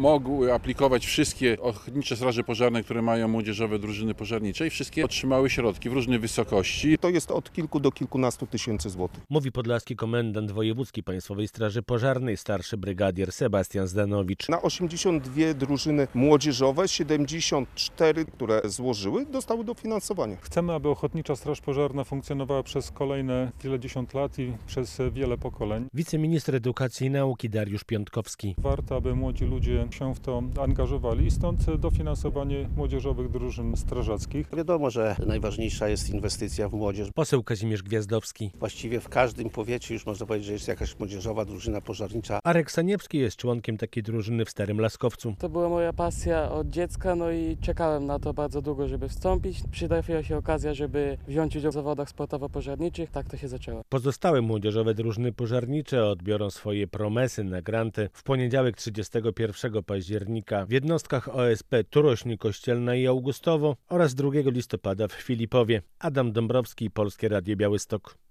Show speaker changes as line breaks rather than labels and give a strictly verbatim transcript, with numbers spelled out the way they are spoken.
mogły aplikować wszystkie ochotnicze straże pożarne, które mają młodzieżowe drużyny pożarnicze i wszystkie otrzymały środki w różnej wysokości.
To jest od kilku do kilkunastu tysięcy złotych.
Mówi podlaski komendant wojewódzki Państwowej Straży Pożarnej, starszy brygadier Sebastian Zdanowicz.
Na osiemdziesiąt dwie drużyny młodzieżowe, siedemdziesiąt cztery, które złożyły, dostały dofinansowanie.
Chcemy, aby Ochotnicza Straż Pożarna funkcjonowała przez kolejne kilkadziesiąt lat i przez wiele pokoleń.
Wiceminister Edukacji i Nauki Dariusz Piątkowski.
Warto, aby młodzi ludzie się w to angażowali i stąd dofinansowanie młodzieżowych drużyn strażackich.
Wiadomo, że najważniejsza jest inwestycja w młodzież.
Poseł Kazimierz Gwiazdowski.
Właściwie w każdym powiecie już można powiedzieć, że jest jakaś młodzieżowa drużyna pożarnicza.
Arek Saniewski jest członkiem takiej drużyny w Starym Laskowcu.
To była moja pasja od dziecka, no i czekałem na to bardzo długo, żeby wstąpić. Przytrafiła się okazja, żeby wziąć udział w zawodach sportowo-pożarniczych. Tak to się zaczęło.
Pozostałe młodzieżowe drużyny pożarnicze odbiorą swoje promesy na granty w poniedziałek trzydziestego pierwszego października w jednostkach O S P Turośń Kościelna i Augustowo oraz drugiego listopada w Filipowie. Adam Dąbrowski, Polskie Radio Białystok.